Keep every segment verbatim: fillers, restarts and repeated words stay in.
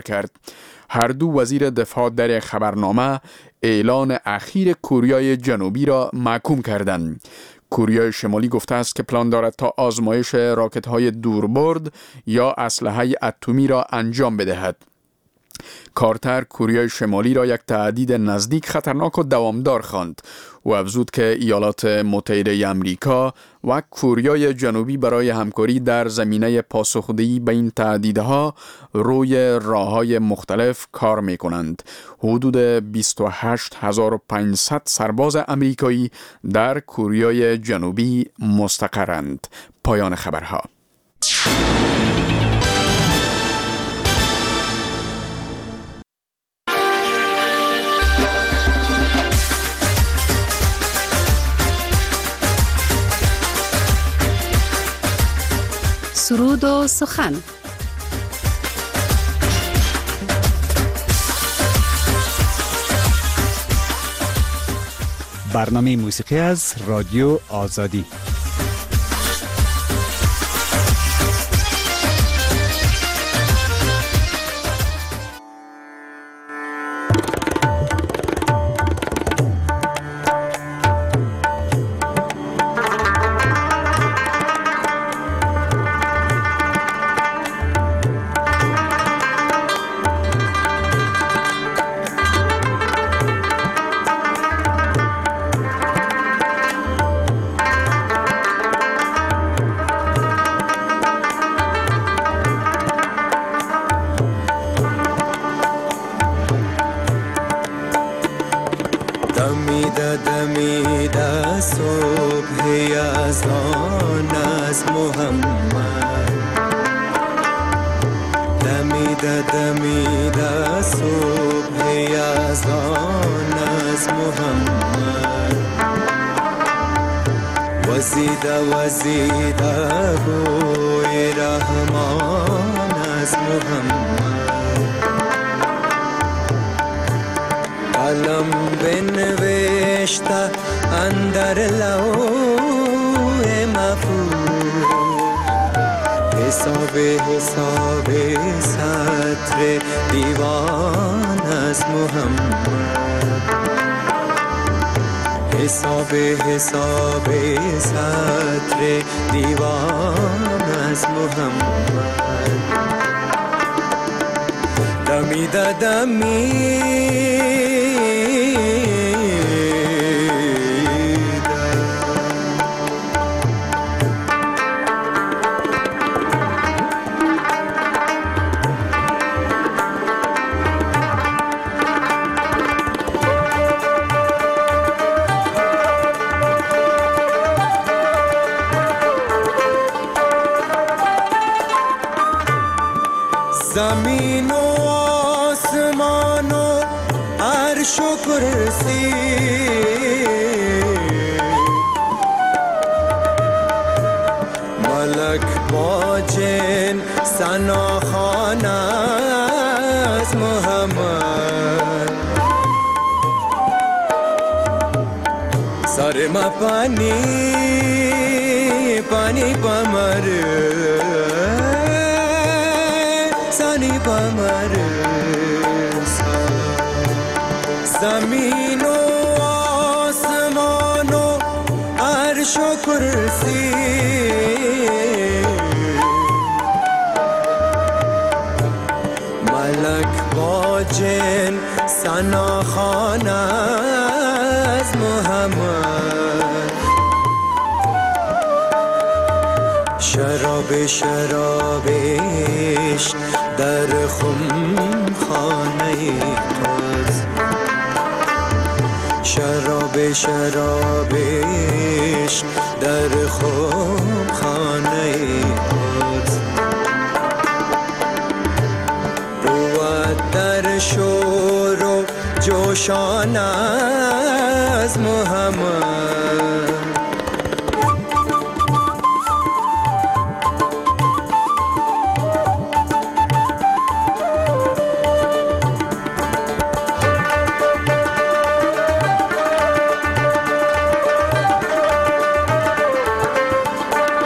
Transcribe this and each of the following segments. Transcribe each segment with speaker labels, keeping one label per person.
Speaker 1: کرد. هر دو وزیر دفاع در خبرنامه اعلان اخیر کره جنوبی را محکوم کردند. کره شمالی گفته است که پلان دارد تا آزمایش راکت‌های دوربرد یا اسلحه اتمی را انجام بدهد. کارتر کره شمالی را یک تهدید نزدیک، خطرناک و دوامدار خواند و افزود که ایالات متحده آمریکا و کره جنوبی برای همکاری در زمینه پاسخدهی به این تهدیدها روی راه‌های مختلف کار می‌کنند. حدود بیست و هشت هزار و پانصد سرباز آمریکایی در کره جنوبی مستقرند. پایان خبرها.
Speaker 2: سرود و سخن.
Speaker 3: برنامه موسیقی از رادیو آزادی.
Speaker 4: دمیده دمیده صبح یزدان از محمد، دمیده دمیده صبح یزدان از محمد، وزیده وزیده روی رحمان از محمد، قلم بنوشته اندر لوح محفوظ، حساب حساب سطر دیوان از محمد، حساب حساب سطر دیوان از محمد، دمیده دمیده زمین و آسمان و عرش و کرسی، ملک با جن ثناخوان از محمد، سر ما پانی پانی پمر سانی پمر، زمین و آسمان و عرش و کرسی، ملک با جن ثناخوان از محمد، شراب شرابش در خم خانه توست، شراب شرابش در خم خانه توست، بود در شور و جوشان از محمد،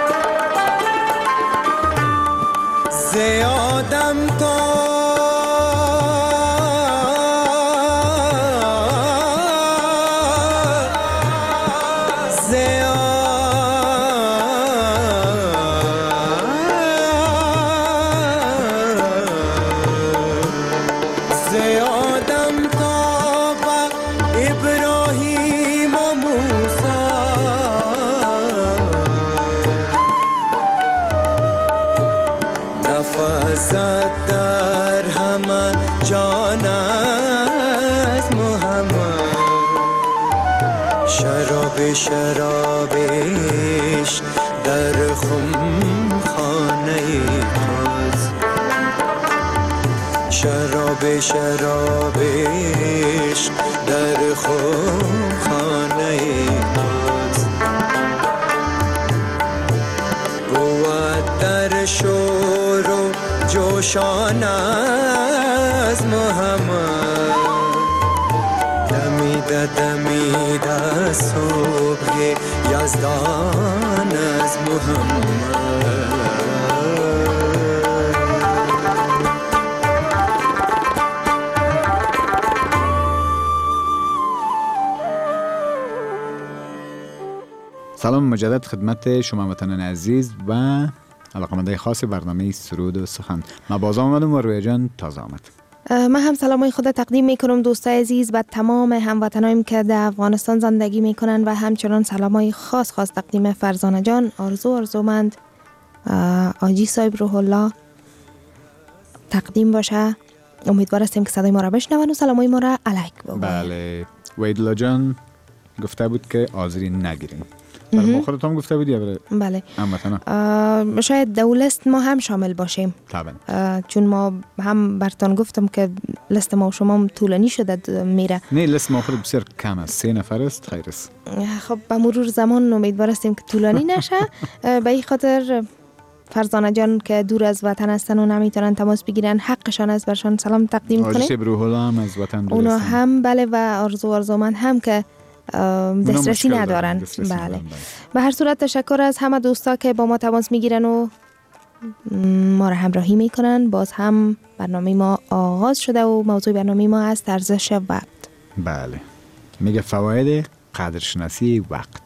Speaker 4: آدم تا شراب شرابش در خم خانه توست، شراب شرابش در خم خانه توست. بود در شور و جوشان از محمد، دمیده دمیده صبح یزدان از محمد.
Speaker 3: سلام مجدد خدمت شما وطنان عزیز و علاقمندای خاص برنامه سرود و سخن. من باز آمدم و رویا جان تازه آمد.
Speaker 5: من هم سلامای خود تقدیم میکنم دوستای عزیز و تمام هموطنانیم که در افغانستان زندگی میکنن و همچنان سلامای خاص خاص تقدیم فرزانه جان، آرزو آرزومند، آجی صاحب روح الله تقدیم باشه. امیدوار هستیم که صدای ما را بشنون و سلامای ما را الک بگوین.
Speaker 3: بله، ویدلا جان گفته بود که آذری نگیریم. برای ما خودت هم گفته بودی یا برای
Speaker 5: بله
Speaker 3: هموطنان؟
Speaker 5: شاید دو لیست ما هم شامل باشیم
Speaker 3: طبعا،
Speaker 5: چون ما هم برتان گفتم که لیست ما و شما هم طولانی شده میره.
Speaker 3: نه لیست ما خود بسیار کم است، سه نفر است. خیر است.
Speaker 5: خب به مرور زمان امیدوار هستیم که طولانی نشه. به این خاطر فرزانه جان که دور از وطن هستن و نمیتونن تماس بگیرن، حقشان است برشان سلام تقدیم کنیم.
Speaker 3: آجی روح الله هم از وطن دور
Speaker 5: اونا هم بله و آرزو آرزومند هم که دسترسی ندارن. بله. به هر صورت تشکر از همه دوستا که با ما تماس میگیرن و ما را همراهی میکنن. باز هم برنامه ما آغاز شده و موضوع برنامه ما است ارزش وقت.
Speaker 3: بله، میگه فواید قدرشناسی وقت.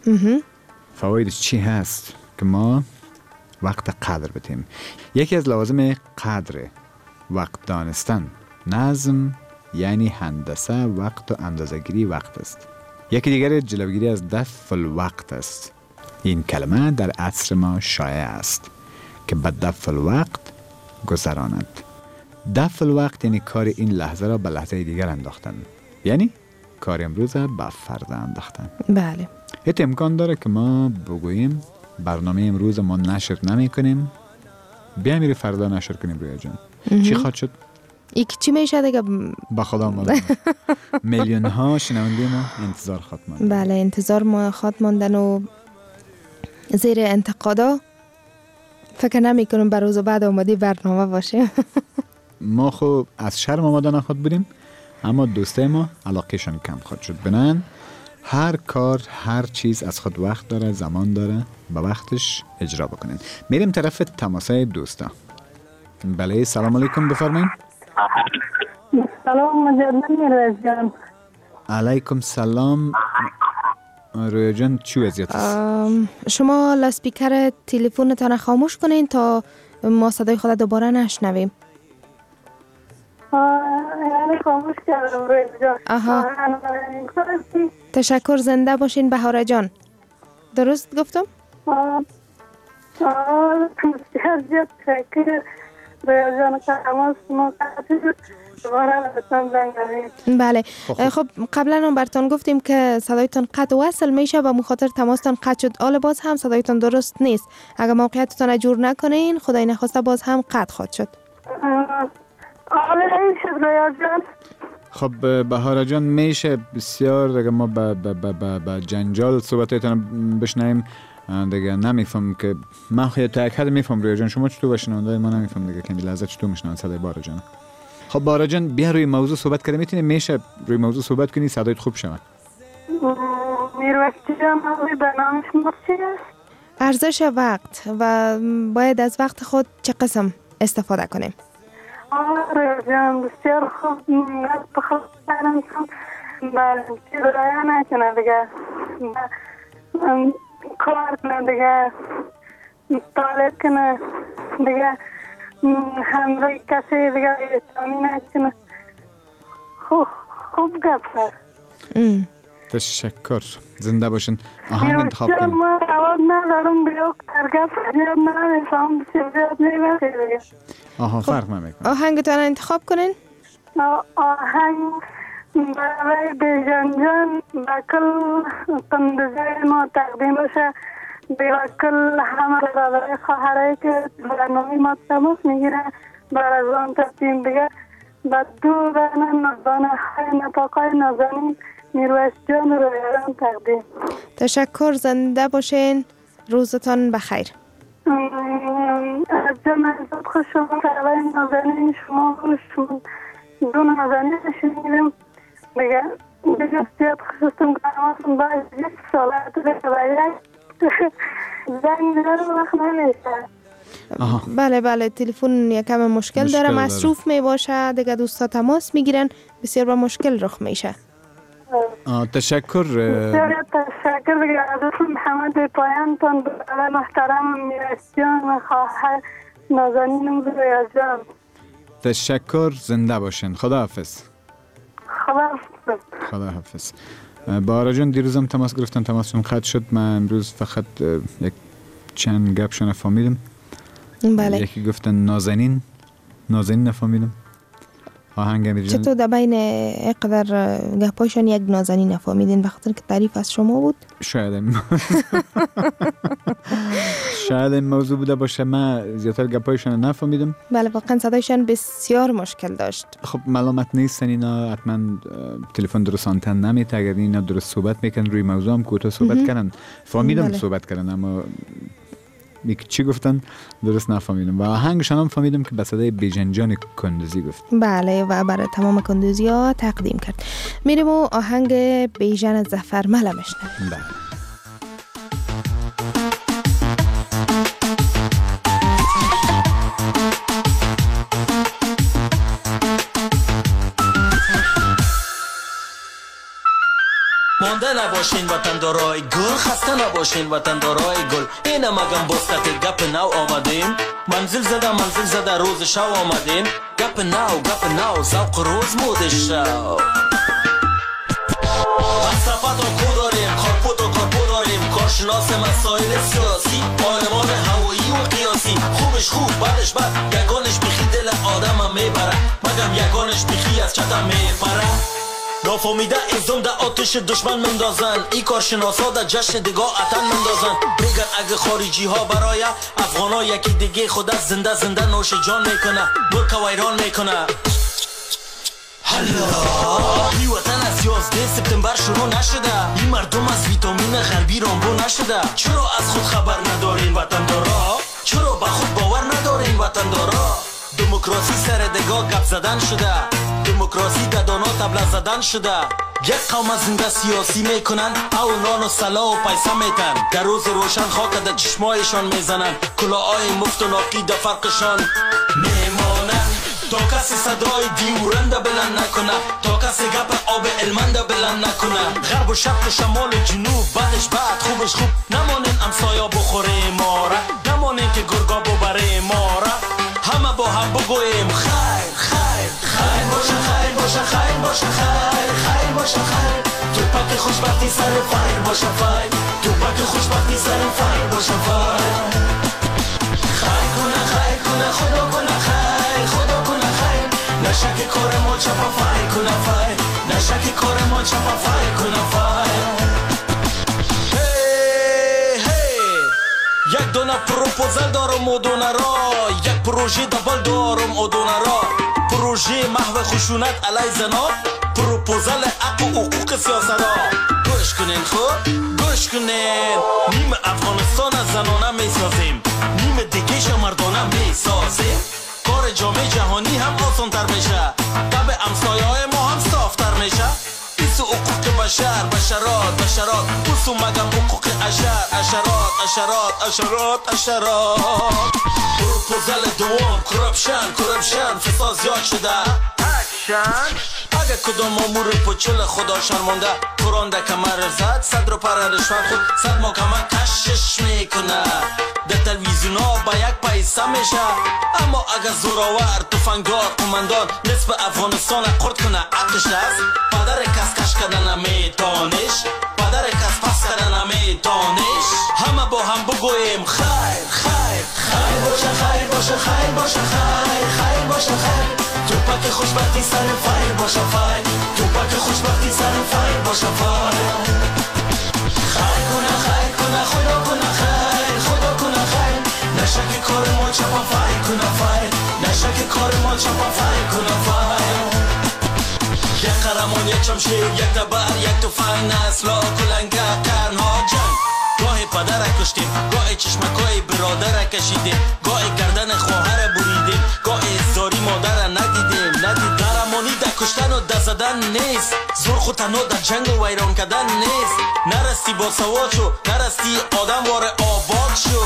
Speaker 3: فوایدش چی هست که ما وقت قدر بتیم؟ یکی از لوازم قدر وقت دانستن نظم، یعنی هندسه وقت و اندازه‌گیری وقت است. یکی دیگر جلوگیری از دفع الوقت است. این کلمه در عصر ما شایع است که به دفع الوقت گذراند. دفع الوقت یعنی کار این لحظه را به لحظه دیگر انداختن، یعنی کار امروز را به فردا انداختن.
Speaker 5: بله.
Speaker 3: هیچ امکان داره که ما بگوییم برنامه امروز ما نشر نمی کنیم، بیا میری فردا نشر کنیم رویا جان. چی خواهد شد؟
Speaker 5: یک چی میشه دیگه؟
Speaker 3: با خدا ماندن. میلیون ها شنونده ما انتظار خواهد ماندن.
Speaker 5: بله، انتظار ما خواهد ماندن و زیر انتقادا فکر نمی کنم بر روز بعد آماده برنامه باشه.
Speaker 3: ما خب از شرم آماده نخواد بودیم، اما دوسته ما علاقهشان کم خواهد شد. بنان هر کار هر چیز از خود وقت داره، زمان داره، به وقتش اجرا بکنین. میریم طرف تماسای دوستا. بله، سلام علیکم، بفرمایید.
Speaker 6: سلام مجدد میروز جان.
Speaker 3: علیکم سلام رویا جان. چی وضعیت است؟
Speaker 5: شما لاسپیکر تلفنتان خاموش کنین تا ما صدای خود دوباره نشنویم.
Speaker 6: یعنی خاموش کردم رویا جان.
Speaker 5: آها. تشکر، زنده باشین بهاره جان. درست گفتم؟
Speaker 6: آه آه بسیار زیاد تشکر رویا جان که تماس مقطع
Speaker 5: بله. خب قبلا هم براتون گفتیم که صدایتون قطع وصل میشه و مخاطر تماستان قطع شد. حالا باز هم صدایتون درست نیست. اگر موقعیتتون جور نکنین خدای نخواسته باز هم قطع خواهد شد.
Speaker 6: حالا این شد رویا جان.
Speaker 3: خب بهاره جان، میشه بسیار دیگه ما با با با با جنجال صحبتایتون بشنویم دیگه. نمیفهم که من خیلی تا یک حد میفهم رویا جان، شما چطور بشنونده ما نمیفهم دیگه. کمی لحظه چطور میشنون صدای بهاره جان؟ خب بهاره جان بیا روی موضوع صحبت کنیم. میتونی میشه روی موضوع صحبت کنی صدایت خوب شود.
Speaker 6: میروزی جان موضوع برنامه شما چی است؟
Speaker 5: ارزش وقت و باید از وقت خود چه قسم استفاده کنیم؟
Speaker 6: آره جان بسیار خوب. بخواب برم کنم بله چی رایا نکنه دیگه، کار کنه دیگه، مطالعه کنه دیگه، همراه کسی دیگه احترامی نکنه. خوب خوب گپ سر.
Speaker 3: تشکر، زنده باشین. آهنگ انتخاب کنیم.
Speaker 6: من رواد ندارم بیاک ترگف زیاد نمیفهم بسیار زیاد نمیفهم دیگه.
Speaker 3: آها فرق نمیکنه.
Speaker 5: آهنگتان انتخاب کنین؟
Speaker 6: آهنگ برای بیژن جان با کل قندزه ما تقدیم باشه، با کل همه برادرای خواهرایی که برنامه ما تماس میگیره برای از آن تقدیم دیگه، با دو برنه نازانه های نتاقای نازنین میرویس جان رو یادم تقدیم.
Speaker 5: تشکر، زنده باشین، روزتان بخیر.
Speaker 6: از جمع عزت خوش شما برای نازنین شما شما دو نازنین شنیدم دیگه دیگه زیاد خصوصتم کنم باید یک سالت دیگه باید زنگ داره وقت نمیشه.
Speaker 5: بله بله تلفن یکم مشکل, مشکل داره، مصروف می باشه دیگه، دوستا تماس میگیرن، بسیار با مشکل رخ میشه.
Speaker 3: آه تشکر.
Speaker 6: بسیار تشکر دیگه از محمد پایان تان برای محترم میرسیان و خواهر نازنینم بیاز جان.
Speaker 3: تشکر، زنده باشین، خدا حافظ.
Speaker 6: خدا حافظ.
Speaker 3: خدا حافظ. بارا جان دیروزم تماس گرفتن، تماسشون قطع شد، من امروز فقط یک چند گپشون نفهمیدم.
Speaker 5: بله.
Speaker 3: یکی گفتن نازنین، نازنین نفهمیدم. آهنگ امیر جان
Speaker 5: چطور در بین اقدر گپایشان یک نازنین نفهمیدین بخاطر که تعریف از شما بود؟
Speaker 3: شاید این شاید این موضوع بوده باشه، من زیادتر گپایشان نفهمیدم.
Speaker 5: بله واقعا صدایشان بسیار مشکل داشت.
Speaker 3: خب ملامت نیستن اینا، حتما تلفن درست آنتن نمیته، اگر اینا درست صحبت میکن روی موضوع هم کوتاه صحبت کردن فهمیدم بله. صحبت کردن اما یک چی گفتن درست نفهمیدم و آهنگشان هم فهمیدم که به صدای بیژن جان کندوزی گفت.
Speaker 5: بله و برای تمام کندوزی ها تقدیم کرد. میریم و آهنگ بیژن ظفرمل میشنویم.
Speaker 3: بله.
Speaker 7: مانده نباشین وطن دارای گل، خسته نباشین وطن دارای گل. اینم اگم بستت گپ نو آمدیم، منزل زده منزل زده روز شو آمدیم. گپ نو گپ نو زوق روز مود شو. مصرفت و کو داریم، کارپوت و کارپو داریم، کارشناس مسائل سیاسی، پارلمان هوایی و قیاسی. خوبش خوب بعدش بد، یگانش بیخی دل آدم هم میبره، مگم یگانش بیخی از چتم میپره. نافهمیده ازم در آتش دشمن مندازن، ای کارشناسا در جشن دگاه اتن مندازن. میگن اگه خارجی ها برای افغان ها یکی دیگه خود از زنده زنده نوش جان میکنه، ملک ویران میکنه. حالا ای وطن از یازده سپتامبر شروع نشده، این مردم از ویتامین غربی رامبو نشده. چرا از خود خبر ندارین وطن دارا؟ چرا به خود باور ندارین وطن دارا؟ دموکراسی سر دگاه گپ زدن شده، دموکراسی ددانا تبله زدن شده. یک قوم از زنده سیاسی میکنن، او نان و سلا و پیسه میتن. در روز روشن خاک در چشمایشان میزنن، کلاهای مفت و ناقی در فرقشان میمانن. تا کسی صدای دیورنده بلند نکنه، تا کسی گپ آب علمنده بلند نکنه. غرب و شرق و شمال و جنوب بعدش بعد خوبش خوب، نمانین امسایا بخوره ماره، نمانین که گرگا ببره ماره. همه با هم بگویم خیر خیر خیر باشه، خیر باشه، خیر باشه، خیر خیر باشه، خیر. تو پک خوشبختی سر فیر باشه، فیر. تو پک خوشبختی سر فیر باشه، فیر. خیر کنه خیر کنه خدا کنه خیر، خدا کنه خیر. نشک کار ما چپا فیر کنه فیر، نشک کار ما چپا فیر کنه فیر. یک دونه پروپوزل دارم و دونه را، یک پروژه دبل دارم و دونه را. پروژه محو خشونت علی زنا، پروپوزل حق و حقوق سیاسرا. گوش کنین خود گوش کنین، نیم افغانستان از زنانه میسازیم، نیم دیگه ش مردانه میسازیم. کار جامعه جهانی هم آسان تر میشه، طبع امسایه های ما هم صافتر میشه. ایسو حقوق بشر بشرات بشرات، بوسو مگم حقوق اشر اشرات اشرات اشرات اشرات. پروپوزل دوم کرپشن کرپشن، فساد زیاد شده اکشن. اگه کدام مامور پچل خدا شرمنده، قرآن کمر زد صد رو پر رشوت خود صد محکمه کشش میکنه. در تلویزیون ها با یک پیسه میشه، اما اگه زوراور تفنگدار قماندان نصف افغانستان قرد کنه عقلش هست. پدر کس کش کردن میتانش، پدر کس پس کردن میتانش. همه با هم بگویم خیر خیر خیر باشه، خیر باشه، خیر باشه، خیر خیر باشه، خیر. تو پک خوشبختی سر فیر باشه، فیر. تو پک که خوشبختی سر فایل باشه فایل خیر کنه خیر کنه خدا کنه خیر خدا کنه خیر نشه که کار ما چپا فایل کنه فایل نشه که کار ما چپا فایل کنه فایل یک قرمان یک شمشیر یک دبر یک تفنگ نسلا کلنگه قرنها جنگ گاهی پدر کشتیم گاهی چشمکای برادر کشیدیم گاهی گردن خواهر بریدیم گاهی زاری مادر ندیدیم ندید قهرمانی در کشتن و دست زدن نیست زور خود تنها در جنگ و ویران کردن نیست نرستی با سواد شو نرستی آدم وار آباد شو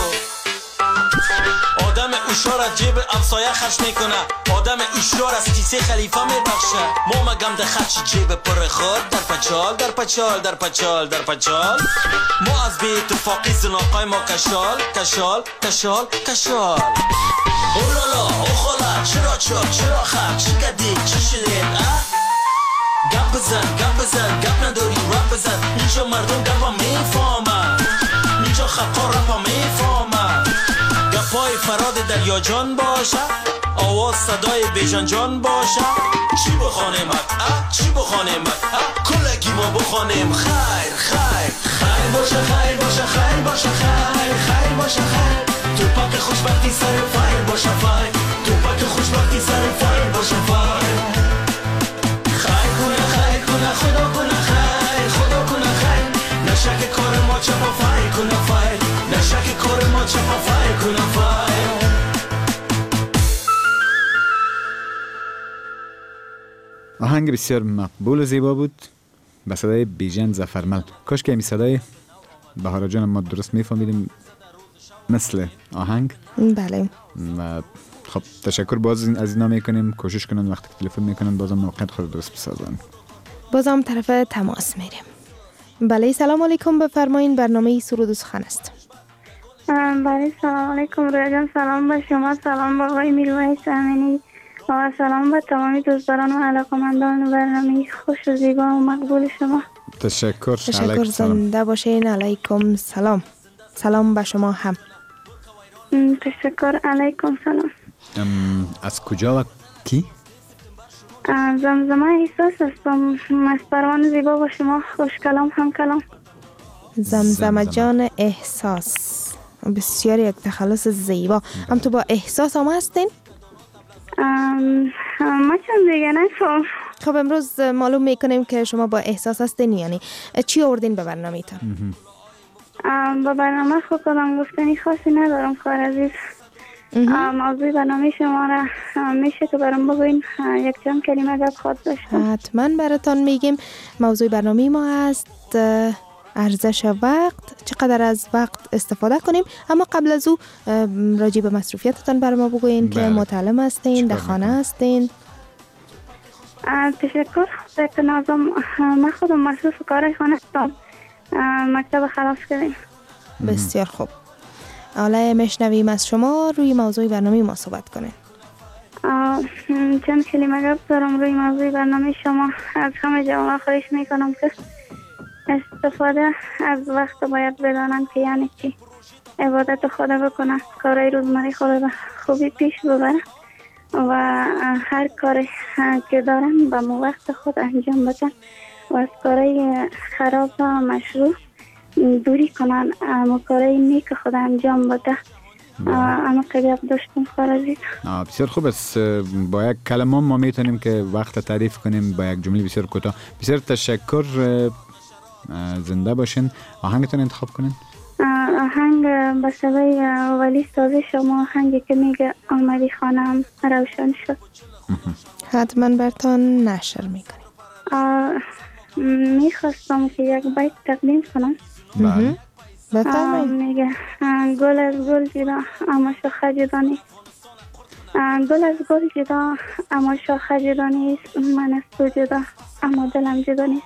Speaker 7: آدم اشار از جیب امسایه خرج میکنه آدم اشار از کیسه خلیفه میبخشه ما مگم ده خرج جیب پر خود در پچال در پچال در پچال در پچال ما از بی اتفاقی زناقای ما کشال کشال کشال کشال اولالا اوخالا چرا چرا چرا خب چی کردی چی شدید اه گپ بزن گپ بزن گپ نداری رپ بزن اینجا مردم گپا میفهمن اینجا خبقا رپا میفهمن گپای فراد دریا جان باشه آواز صدای بیژن جان باشه چی بخوانیم اه چی بخوانیم اه کلگی ما بخوانیم خیر خیر خیر باشه خیر باشه خیر باشه خیر خیر باشه خیر تو پاک خوشبختی سر فایر باشه فایر تو پاک خوشبختی سر فایر باشه فایر خیر کنه خیر کنه خدا کنه خیر خدا کنه خیر نشه که کار ما چپا فایر کنه فایر نشه که کار ما چپا فایر کنه فایر
Speaker 3: آهنگ بسیار مقبول و زیبا بود به صدای بیژن ظفرمل. کاش که این صدای بهارا جان ما درست میفهمیدیم مثل آهنگ.
Speaker 5: بله.
Speaker 3: و خب تشکر باز از اینا میکنیم، کوشش کنن وقتی که تلفن میکنن بازم موقعیت خود درست بسازن.
Speaker 5: بازم طرف تماس میریم. بله سلام علیکم، بفرمایین، برنامه سرود و سخن است.
Speaker 6: بله سلام علیکم رویا جان، سلام به شما، سلام به آقای میرویس امینی و سلام به تمامی دوستداران و علاقمندان برنامه خوش و زیبا و مقبول شما.
Speaker 3: تشکر.
Speaker 5: تشکر، زنده باشین. علیکم سلام. سلام به شما هم.
Speaker 6: تشکر، علیکم سلام.
Speaker 3: از کجا و کی؟
Speaker 6: زمزمه احساس هستم. از پروان زیبا با شما، خوش کلام هم کلام.
Speaker 5: زمزمه جان احساس، بسیار یک تخلص زیبا. هم تو با احساس هم هستین؟
Speaker 6: ما چند دیگه نفهم.
Speaker 5: خب امروز معلوم میکنیم که شما با احساس هستین. یعنی چی آوردین به برنامه تا؟
Speaker 6: با برنامه خود کدام گفتنی خاصی ندارم خواهر عزیز. موضوع برنامه شما را میشه که برام بگوین، یک چند کلمه گپ خود داشتم.
Speaker 5: حتما براتان میگیم. موضوع برنامه ما هست ارزش وقت، چقدر از وقت استفاده کنیم. اما قبل از او راجع به مصروفیتتان بر ما بگوین که متعلم هستین، در خانه هستین.
Speaker 6: تشکر. دکتر نازم، من خودم مصروف کار خانه هستم، مکتب خلاص کردیم.
Speaker 5: بسیار خوب. حالا میشنویم از شما روی موضوع برنامه ما صحبت کنین.
Speaker 6: چند کلمه گفت دارم روی موضوع برنامه شما. از همه جوان خواهش میکنم که استفاده از وقت باید بدانن که یعنی چی. عبادت خدا بکنن، کارهای روزمره خدا به خوبی پیش ببرن و هر کاری که دارن به وقت خود انجام بدن و از کارهای خراب و مشروع دوری کنن، اما کارهای نیک خود انجام بده. اما که گفت داشتم خواهر عزیز.
Speaker 3: بسیار خوب است. با یک کلمه ما میتونیم که وقت تعریف کنیم با یک جمله بسیار کوتاه. بسیار تشکر، زنده باشین. آهنگتون انتخاب کنین.
Speaker 6: آهنگ به صدای ولی سازی شما، آهنگی که میگه آمدی خانم روشن شد.
Speaker 5: حتما برتان نشر میکنیم.
Speaker 6: میخواستم که یک بیت تقدیم کنم.
Speaker 3: بله
Speaker 5: بفرمایید.
Speaker 6: میگه گل از گل جدا اما شاخه جدا نیست. گل از گل جدا اما شاخه جدا نیست. من از تو جدا اما دلم جدا نیست.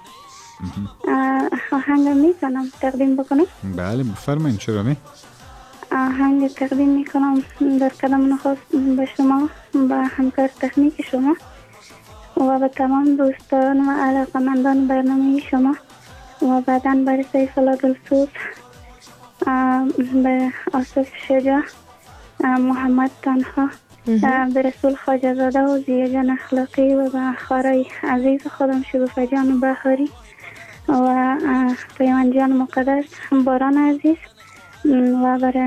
Speaker 6: آهنگ میکنم تقدیم بکنم.
Speaker 3: بله بفرمایید. چرا می
Speaker 6: آهنگ تقدیم میکنم در قدم نخست به شما، به همکار تکنیک شما و به تمام دوستان و علاقمندان برنامه شما و بعداً برای سیف الله دلسوز، به آصف شجاع، محمد تنها، به رسول خواجه زاده و زیه جان اخلاقی و به خارای عزیز خودم شگوفه جان بهاری و پیمان جان مقدس باران عزیز و برای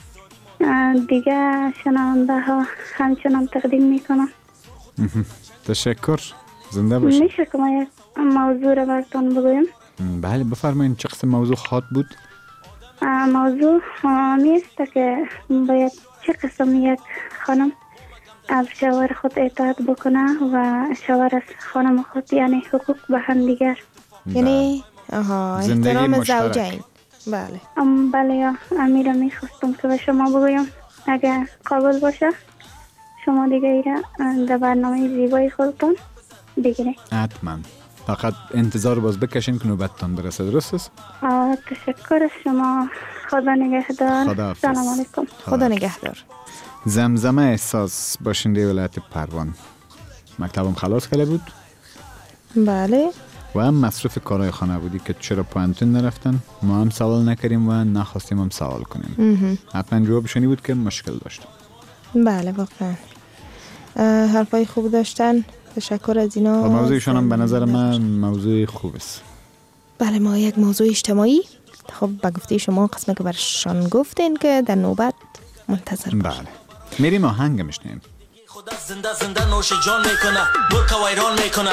Speaker 6: دیگه شنونده ها همچنان تقدیم میکنم.
Speaker 3: تشکر. زنده باشید.
Speaker 6: میشه که ما یک موضوع را براتون بگویم؟
Speaker 3: بله بفرمایید. چه قسم موضوع خواهد بود؟
Speaker 6: موضوع نیست که باید چه قسم یک خانم از شوهر خود اطاعت بکنه و شوهر از خانم خود، یعنی حقوق به هم دیگر،
Speaker 5: یعنی آها احترام زوجین. بله
Speaker 6: ام بله یا امیره میخواستم که به شما بگویم اگر قابل باشه شما دیگه ایره در برنامه زیبای خودتون بگیرید.
Speaker 3: حتما. فقط انتظار باز بکشین که نوبتتان برسه. درست است؟
Speaker 6: تشکر از شما. خدا نگهدار.
Speaker 3: خدا
Speaker 6: سلام علیکم.
Speaker 5: خدا نگهدار.
Speaker 3: زمزمه احساس باشنده ولایت پروان. مکتبم خلاص کرده بود.
Speaker 5: بله.
Speaker 3: و هم مصرف کارهای خانه بودی که چرا پوانتون نرفتن. ما هم سوال نکردیم و نخواستیم هم سوال کنیم. حتما جوابشونی بود که مشکل داشتم.
Speaker 5: بله واقعا حرفای خوب داشتن. تشکر از اینا.
Speaker 3: و موضوعشان هم به نظر من موضوع خوب است.
Speaker 5: بله ما یک موضوع اجتماعی. خب با گفته شما قسمه که برشان گفتین که در نوبت منتظر باشین.
Speaker 3: بله میریم آهنگ میشنیم.
Speaker 7: خدا زنده زنده نوش جان میکنه، برکا ویران میکنه.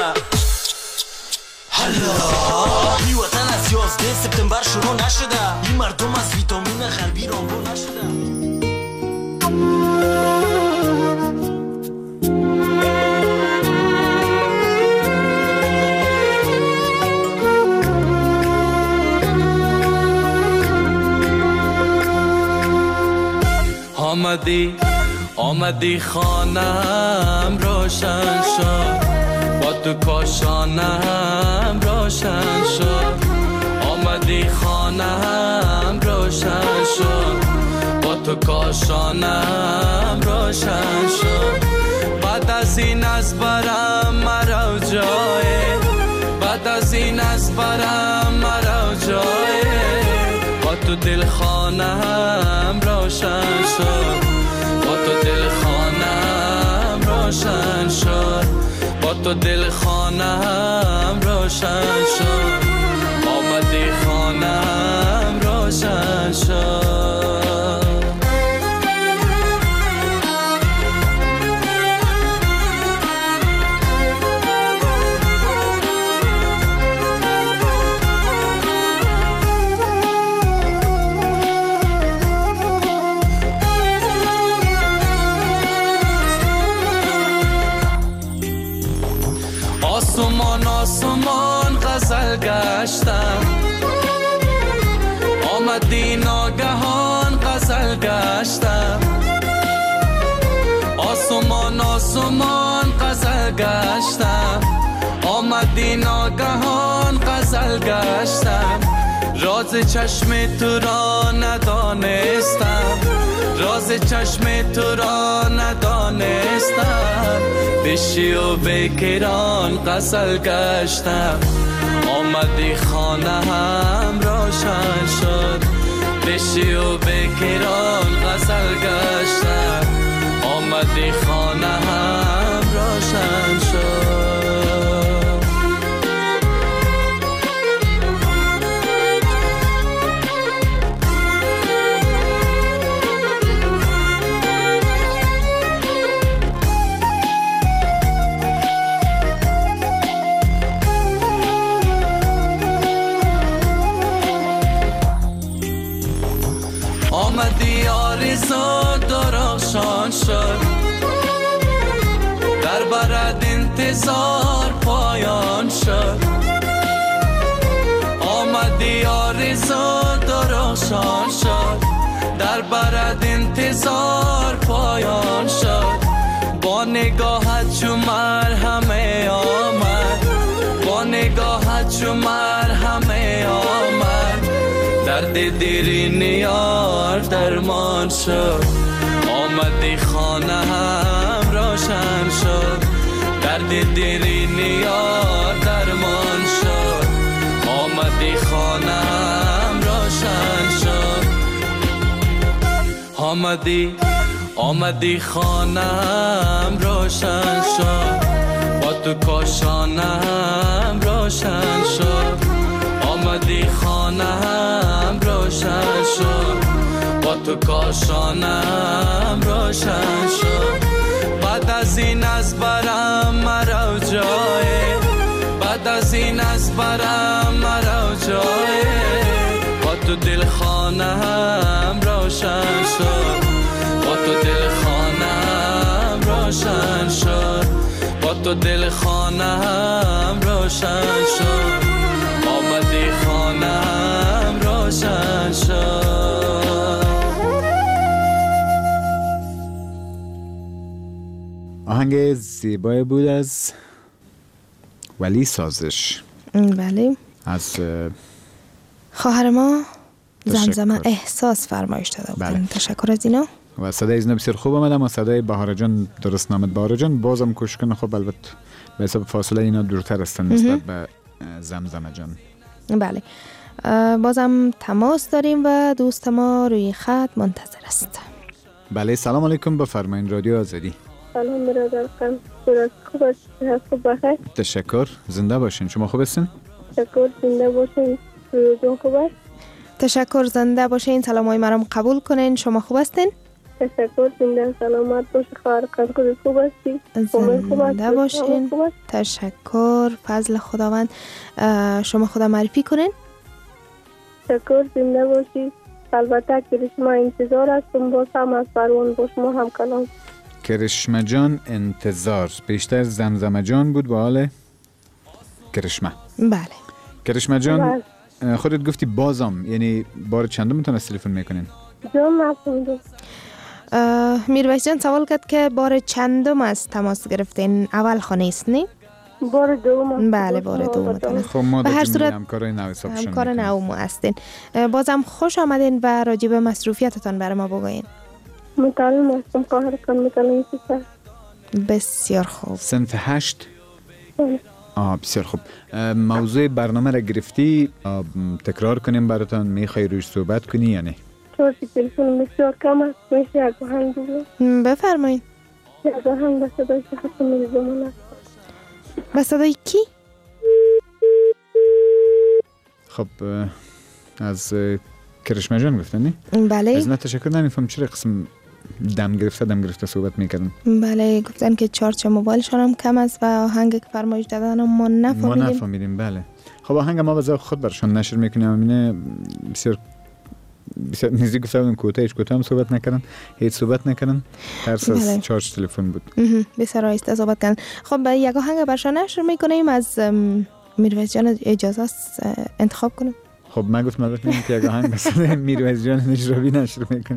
Speaker 7: حالا این وطن از یازده سپتامبر شروع نشده، این مردم از ویتامین غربی رامبو نشده. آمدی آمدی خانم روشن شد، با تو کاشانم روشن شد. آمدی خانم روشن شد، با تو کاشانم روشن شد. بعد از این از برم مرا جای، بعد از این از برم مرا جای. با تو دل خانم روشن شد، با تو دل خانم روشن شد، با تو دل خانم روشن شد. آمدی خانم روشن شد. آسمان آسمان غزل گشتم، آمدی ناگهان غزل گشتم. آسمان آسمان غزل گشتم، آمدی ناگهان غزل گشتم. راز چشم تو را ندانستم، راز چشم تو را ندانستم. بشی و بکران غزل گشتم، آمدی خانه هم روشن شد. بشی و بکران غزل گشتم، آمدی خانه هم روشن شد. آمدی آرزو درخشان شد، در برد انتظار پایان شد. آمدی آرزو درخشان شد، در برد انتظار پایان شد. با نگاهت چو مرهمه آمد، با نگاهت چو مرهمه آمد. درد دیرین یار درمان شد، آمدی خانه هم روشن شد. درد دیرین یار درمان شد، آمدی خانه هم روشن شد. آمدی آمدی خانم روشن شد با تو کاشانم روشن شد آمدی خانم روشن شد با تو کاشانم روشن شد بعد از این از برم مرا جای بعد از این از برم مرا جای با تو دل خانم روشن شد با تو دل خانم روشن شد با تو دل خانم روشن شد آمدی خانم روشن شد.
Speaker 3: آهنگ زیبای بود از ولی سازش.
Speaker 5: بله
Speaker 3: از
Speaker 5: خواهر ما زمزمه
Speaker 3: تشکر.
Speaker 5: احساس فرمایش داده بودن.
Speaker 3: بله.
Speaker 5: تشکر از اینا.
Speaker 3: و صدای اینا بسیار خوب آمد، اما صدای بهار جان درست نامد. بهار جان بازم کوشش کنه، خب البته به حساب فاصله اینا دورتر هستن نسبت به زمزمه جان.
Speaker 5: بله بازم تماس داریم و دوست ما روی خط منتظر است.
Speaker 3: بله سلام علیکم، بفرمایید رادیو آزادی.
Speaker 6: سلام برادر خان، صورت خوب است؟ خوب بخیر.
Speaker 3: تشکر، زنده باشین. شما خوب هستین؟
Speaker 6: تشکر، زنده باشین. روزتون خوب است؟
Speaker 5: تشکر، زنده باشین. سلامای مرام قبول کنین. شما خوب هستین؟
Speaker 6: تشکر، زنده سلامت باش. خواهر خان خودت خوب هستی؟
Speaker 5: زنده باشین. تشکر، فضل خداوند. شما خدا معرفی کنین.
Speaker 6: تشکر، زنده باشی. البته کرشما انتظار هستم، باز هم از پروان با شما هم کلام.
Speaker 3: کرشمه جان انتظار، بیشتر زمزمه جان بود و حال کرشمه.
Speaker 5: بله
Speaker 3: کرشمه جان
Speaker 6: بله.
Speaker 3: خودت گفتی بازم، یعنی بار چندم میتون از تلفن میکنین؟
Speaker 6: جان نفهمیدم.
Speaker 5: میرویس جان سوال کرد که بار چندم از تماس گرفتین؟ اول خانه است نه؟
Speaker 6: بار دوم.
Speaker 5: بله بار دوم.
Speaker 3: خب ما
Speaker 5: به هر
Speaker 3: در
Speaker 5: صورت
Speaker 3: همکارای نو حساب شما
Speaker 5: همکار نو ما هستین. بازم خوش آمدین و راجع به مصروفیتتان برای ما بگوین.
Speaker 6: متعلم هستم خواهر خان، متعلم سیسر.
Speaker 5: بسیار خوب.
Speaker 3: صنف هشت.
Speaker 6: بله.
Speaker 3: آه بسیار خوب. موضوع برنامه را گرفتی، تکرار کنیم براتان، میخوای روش صحبت کنی یا نه؟
Speaker 6: چون تلفن بسیار کم است، میشه یک آهنگ بگو؟
Speaker 5: بفرمایید.
Speaker 6: یک آهنگ به صدای شخص میزمان است.
Speaker 5: به صدای کی؟
Speaker 3: خب از کرشمه جان گفتن نه؟
Speaker 5: بله.
Speaker 3: از نه تشکر، نمیفهم چرا قسم دم گرفته دم گرفته صحبت میکردن.
Speaker 5: بله گفتن که چارچ موبایلشان هم کم است و آهنگ که فرمایش دادن ما نفهمیدیم.
Speaker 3: ما نفهمیدیم بله. خب آهنگ ما به ذوق خود برشان نشر میکنیم. همینه بسیار بسیار نزدیک گفتم کوتاه هیچ کوتاه هم صحبت نکردن، هیچ صحبت نکردن، ترس از
Speaker 5: بله.
Speaker 3: چارج تلفن بود.
Speaker 5: بسیار آهسته صحبت کردن. خب یک آهنگ برشان نشر میکنیم. از میرویس جان اجازه است انتخاب کنیم؟
Speaker 3: خب من گفتم البته نمی که یک آهنگ مثلا میرویس جان نجرابی نشر میکنه.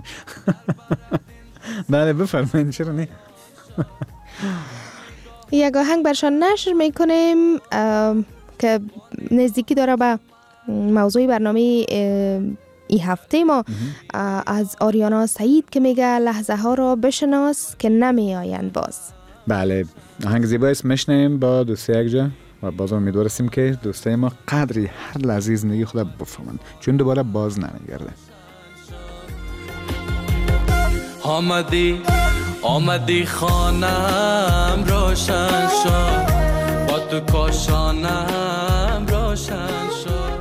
Speaker 3: بله بفرمایید، چرا نه؟
Speaker 5: یک آهنگ برشان نشر میکنیم که نزدیکی داره به موضوع برنامه ای هفته ما. از آریانا سعید که میگه لحظه ها را بشناس که نمی آیند باز. بله
Speaker 3: آهنگ زیبایی است، میشنیم با دوستی یک جا و باز امیدوار هستیم که دوستای ما قدری هر لحظه زندگی خود بفهمند، چون دوباره باز نمیگرده.
Speaker 7: آمدی آمدی خانم روشن شد با تو کاشانم روشن شد.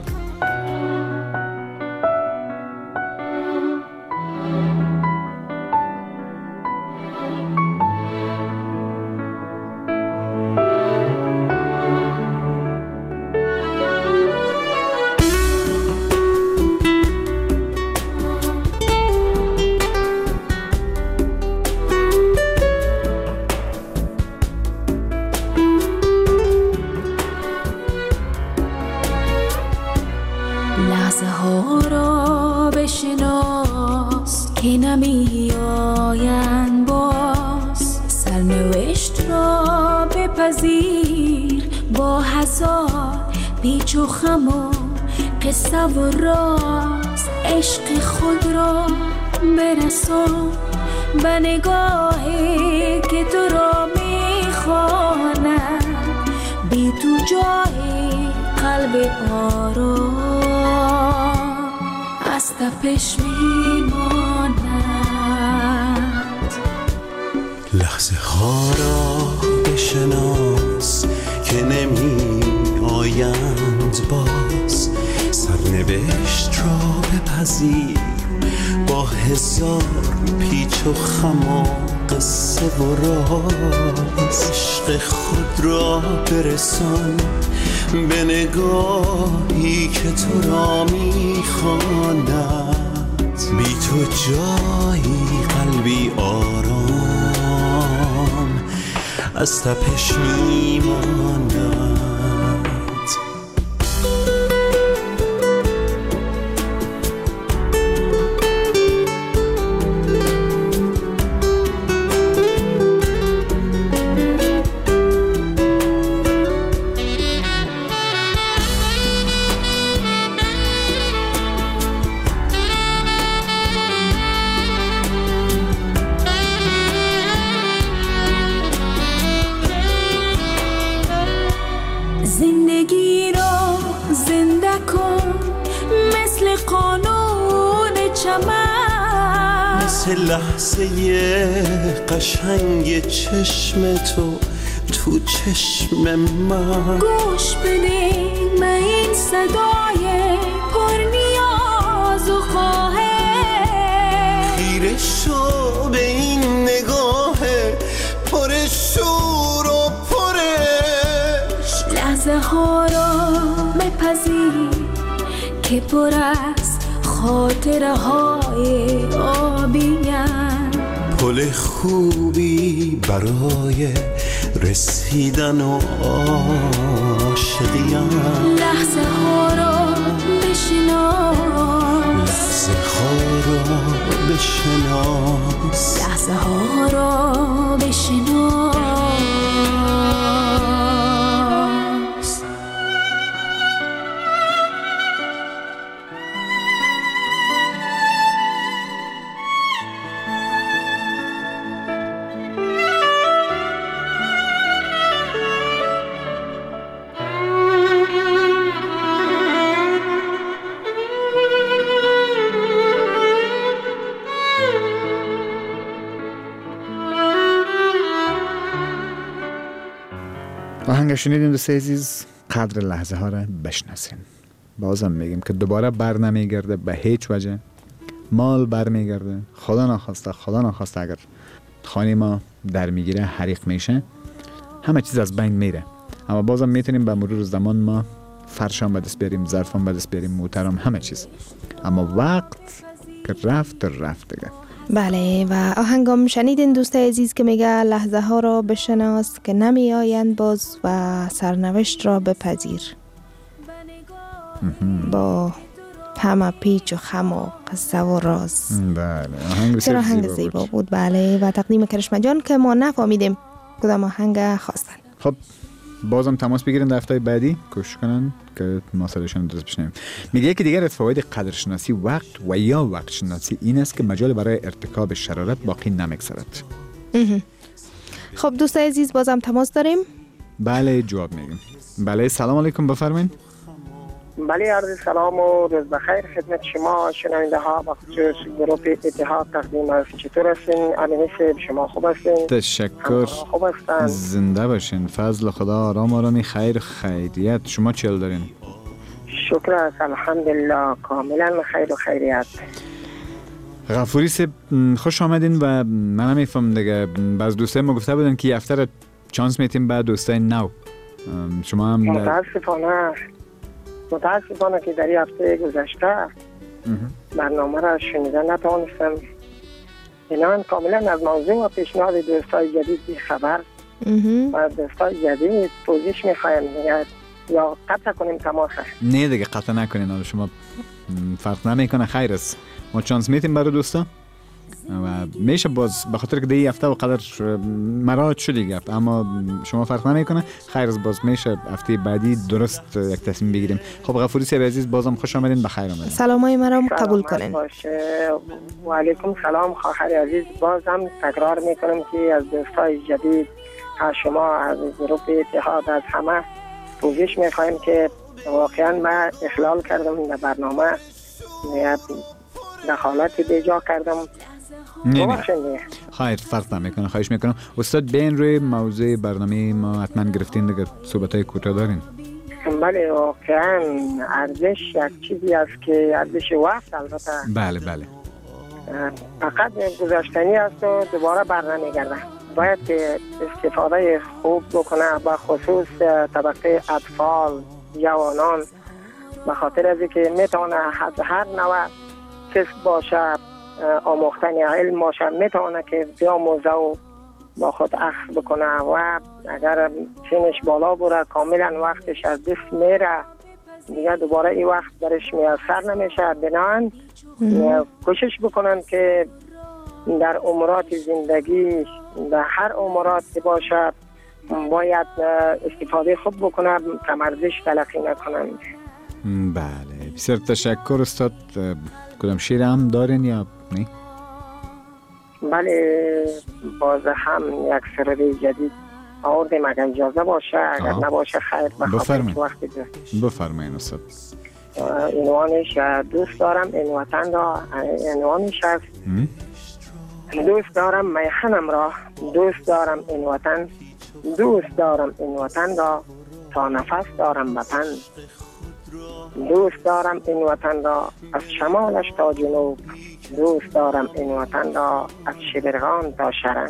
Speaker 8: لحظه ها را بشناس که نمی آیند باز، سرنوشت را بپذیر با هزار پیچ و خم و قصه و راز. عشق خود را برسان به نگاهی که تو را می خواند، بی تو جای قلب آرام از تپش می ماند.
Speaker 9: لحظه ها را بشناس که نمی آیند باز، سرنوشت را بپذیر با هزار پیچ و خم و قصه و راز. عشق خود را برسان به نگاهی که تو را میخواند، بی تو جایی قلبی آرام از تپش میماند.
Speaker 8: زندگی را زنده کن مثل قانون چمن،
Speaker 9: مثل لحظه قشنگ چشم تو تو چشم من.
Speaker 8: گوش بده من این صدای پر نیاز و خواهش،
Speaker 9: خیره شو به این نگاه پر شور و پرش.
Speaker 8: لحظه ها را بپذیر که پر از خاطره های آبی‌اند،
Speaker 9: پل خوبی برای رسیدن و عاشقی‌اند.
Speaker 8: لحظه ها را بشناس،
Speaker 9: لحظه ها را بشناس،
Speaker 8: لحظه ها را بشناس.
Speaker 3: آهنگ شنیدیم دوستای عزیز، قدر لحظه ها را بشناسین. بازم میگیم که دوباره بر نمیگرده به هیچ وجه. مال بر میگرده، خدا نخواسته خدا نخواسته اگر خانه ما در میگیره حریق میشه، همه چیز از بین میره. اما بازم میتونیم به مرور زمان ما فرشان به دست بیاریم، ظرفان به دست بیاریم، موترام، همه چیز. اما وقت که رفت رفت دیگه.
Speaker 5: بله، و آهنگم شنیدین دوستای عزیز که میگه لحظه ها را بشناس که نمی آیند باز و سرنوشت را بپذیر با همه پیچ و خم و قصه و راز.
Speaker 3: بله، آهنگ
Speaker 5: چرا آهنگ
Speaker 3: زیبا,
Speaker 5: زیبا
Speaker 3: بود.
Speaker 5: بود. بله، و تقدیم کرشمه جان که ما نفهمیدیم کدام آهنگ خواستن.
Speaker 3: خب بازم تماس بگیرین در هفته بعدی، کوشش کنن که ما صداشون درست بشنویم. میگه یکی دیگر از فواید قدرشناسی وقت و یا وقت شناسی این است که مجال برای ارتکاب شرارت باقی نمیگذارد.
Speaker 5: خب دوستای عزیز بازم تماس داریم.
Speaker 3: بله جواب میگیم. بله سلام علیکم، بفرمایید.
Speaker 10: بله عرض سلام و روز بخیر خدمت شما شنونده ها و خصوص گروه اتحاد تقدیم است. چطور هستین؟ امینی صاحب شما خوب هستین؟
Speaker 3: تشکر،
Speaker 10: خوب هستن؟
Speaker 3: زنده باشین، فضل خدا، آرام آرامی، خیر خیریت. شما چی حال دارین؟
Speaker 10: شکر است الحمدلله، کاملا خیر و خیریت.
Speaker 3: غفوری صاحب خوش آمدین و من نمیفهم دیگه، بعض دوستای ما گفته بودن که یه هفته رو چانس میتیم بعد دوستای نو. شما هم
Speaker 10: متاسفانه متاسفانه که در این هفته گذشته برنامه را شنیدن نتوانستم. اینا کاملا از موضوع و پیشنهاد دوستای جدید بی خبر و دوستای جدید پوزش میخوایم یا قطع کنیم تماس.
Speaker 3: نه دیگه قطع نکنین، شما فرق نمیکنه، خیر است. ما چانس میتیم برای دوستا و میشه باز به خاطر که دی هفته و قدر مراد شدی گفت، اما شما فرق نمیکنه، خیر است، باز میشه هفته بعدی درست یک تصمیم بگیریم. خب غفوری صاحب عزیز بازم خوش آمدین، بخیر آمدین.
Speaker 5: سلامای مرام قبول کنین.
Speaker 10: و علیکم سلام خواهر عزیز. بازم تکرار میکنم که از دوستای جدید از شما از گروه اتحاد از همه پوزش میخوایم که واقعا من اخلال کردم در برنامه، دخالت بیجا کردم
Speaker 3: نه نه خیر فرق نمیکنه. خواهش میکنم استاد بین روی موضوع برنامه ما حتما گرفتین دیگه صحبتای کوتاه دارین.
Speaker 10: بله واقعا ارزش یک چیزی است که ارزش وقت البته
Speaker 3: بله بله
Speaker 10: فقط گذشتنی است و دوباره بر نمیگرده. باید که استفاده خوب بکنه با خصوص طبقه اطفال جوانان به خاطر از اینکه میتونه از هر نوع کسب باشه آموختن علم باشه میتونه که بیاموزه و با خود اخذ بکنه و اگر سنش بالا بره کاملا وقتش از دست میره دیگه دوباره این وقت برش میسر نمیشه. بنان کوشش بکنن که در امورات زندگی در هر امورات که باشه باید استفاده خوب بکنن کم ارزش تلقی نکنن.
Speaker 3: بله بسیار تشکر استاد. کدام شعر هم دارین یا نه؟
Speaker 10: بله باز هم یک سروده جدید آوردیم اگر اجازه باشه اگر آه. نباشه خیر بخاطر وقتی دست
Speaker 3: بفرمایین استاد.
Speaker 10: عنوانش دوست دارم این وطن را عنوانش است دوست دارم میخنم را دوست دارم این وطن دوست دارم این وطن را تا نفس دارم وطن دوست دارم این وطن را از شمالش تا جنوب دوست دارم این وطن را از شبرغان تا شرن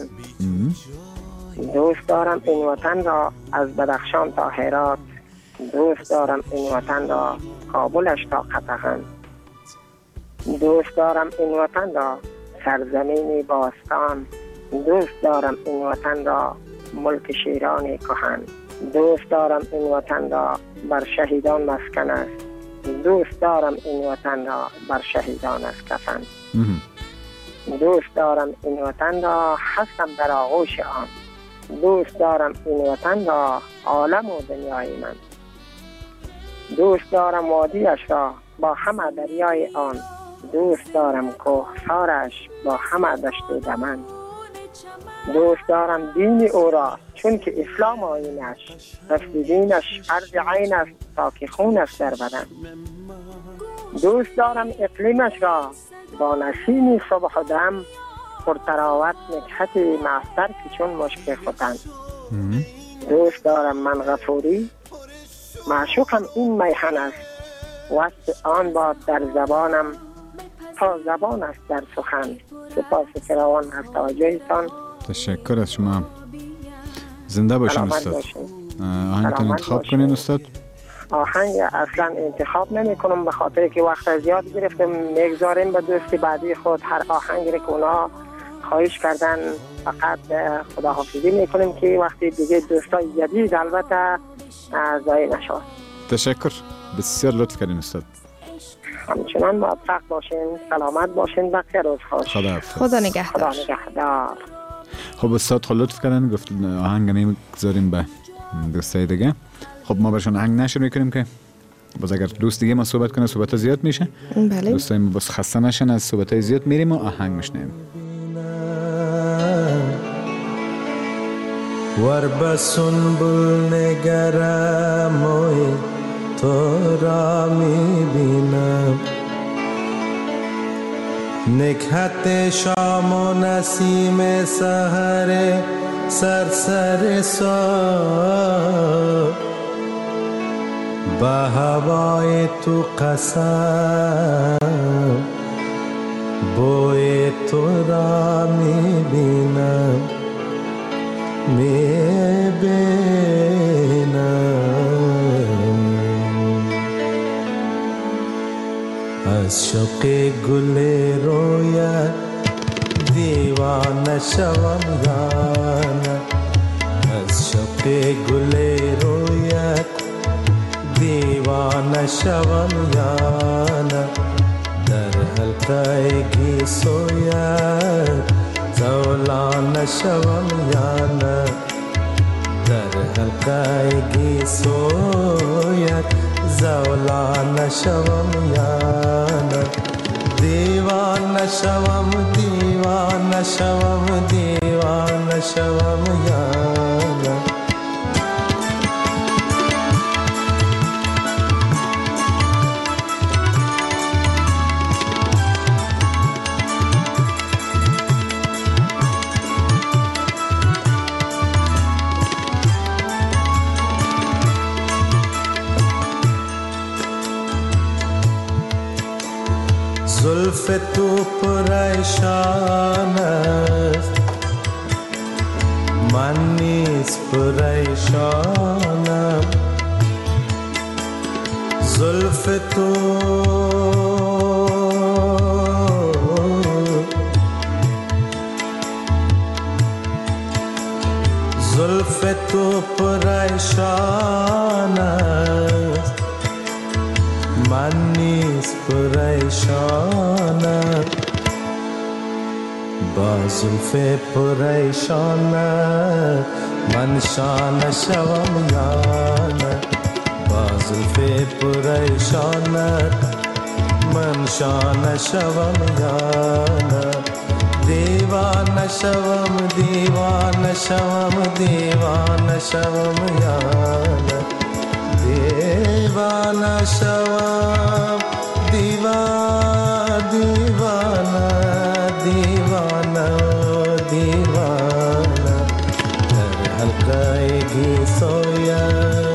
Speaker 10: دوست دارم این وطن را از بدخشان تا هرات دوست دارم این وطن را کابلش تا قطغن دوست دارم این وطن را سرزمین باستان دوست دارم این وطن را ملک شیران کهن دوست دارم این وطن را بر شهیدان مسکن است دوست دارم این وطن را بر شهیدان است کفن دوست دارم این وطن را هستم در آغوش آن دوست دارم این وطن را عالم و دنیای من دوست دارم وادیش را با همه دریای آن دوست دارم کوهسارش با همه دشت و دمن دوست دارم دین او را چون که اسلام آیینش رفت دینش فرض عین است تا که خون است در بدن دوست دارم اقلیمش را با نسیم صبح و دم پرتراوت نکهت معطر که چون مشک ختن دوست دارم من غفوری معشوقم این میهن است وقت آن باد در زبانم تا زبان است در سخن. سپاس فراوان از توجهتان.
Speaker 3: تشکر از شما. زنده باشین استاد. آهنگتون انتخاب کنین استاد.
Speaker 10: آهنگ اصلا انتخاب نمی کنم به خاطر که وقت زیاد گرفتم میگذاریم به دوستی بعدی خود هر آهنگی که اونا خواهش کردن فقط خداحافظی میکنیم که وقتی دیگه دوستای جدید البته ضایع نشود.
Speaker 3: تشکر بسیار لطف کردین استاد.
Speaker 10: همچنان موفق باشین، سلامت باشین، بقیه روز خوش.
Speaker 3: خدا
Speaker 5: خدا نگهدار.
Speaker 10: خدا نگهدار.
Speaker 3: خب استاد خب لطف کردن گفت آهنگ نمیگذاریم به دوستای دیگه. خب ما برشون آهنگ نشر میکنیم که باز اگر دوست دیگه ما صحبت کنه صحبت زیاد میشه.
Speaker 5: بله.
Speaker 3: دوستای ما باز خسته نشن از صحبت زیاد میریم و آهنگ میشنیم.
Speaker 9: ور به سنبل نگرم و تو را میبینم نکهت شام و نسیم سحر سرسر سا به هوای تو قسم بوی تو را میبینم میبینم از شوق گل رویت دیوانه شوم یانه از شوق گل رویت دیوانه شوم یانه در حلقه گیسویت زولانه شوم یانه در حلقه گیسویت زولانه شوم یانه دیوانه شوم دیوانه شوم دیوانه شوم یانه زلف تو پریشان است من نیز پریشانم زلف تو زلف تو پریشان است من نیز پریشانم با زلف پریشانت من شانه شوم یا نه با زلف پریشانت من شانه شوم یا نه دیوانه شوم دیوانه شوم دیوانه شوم یا نه دیوانه شوم دیوانه دیوانه دیوانه دیوانه در حلقه گیسویا